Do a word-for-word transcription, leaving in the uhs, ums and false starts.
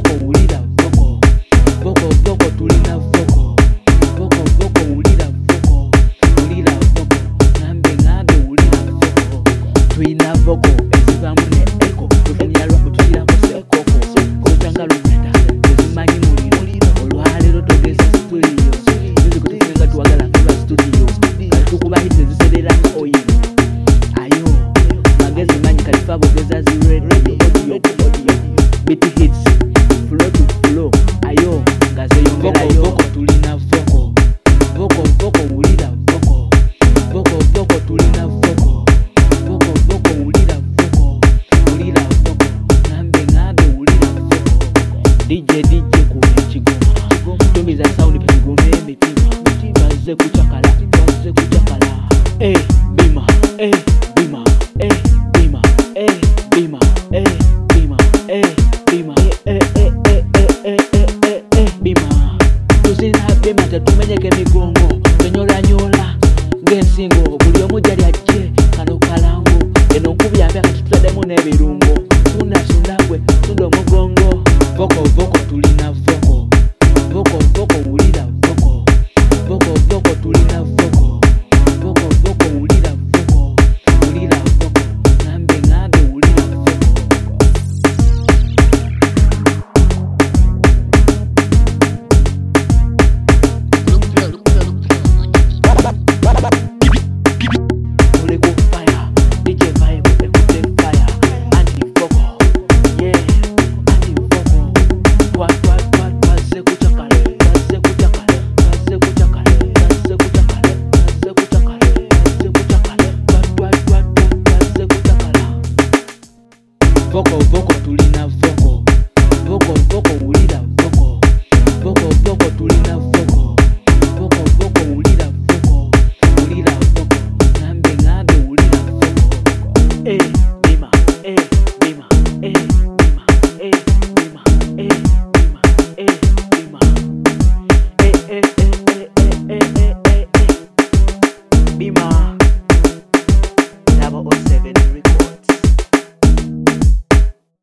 voko ulira voko voko voko tulina voko voko voko ulira voko ulira voko ngambe ngambe ulira voko tulina voko ezivamu ne eko tufunyalwa kutulira musekoko kutanga lumeta ezimanyi muliro olwalero togeza studio nizi kutufunga tuwagala kuba studio tukuba hite zisereranga oyiro ayo magezi manyi kalifa bogeza zi radio audio audio biti hits flow to flow ayo ngaze yongera yo voko tulina voko voko voko ulira voko voko voko tulina voko voko voko ulira voko ulira voko ngambe ngambe ulira voko D J D J kuya chigoma tumiza sound pigome mitima baze kuchakala baze kuchakala eh bima eh bima eh bima eh bima eh bima eh bima eh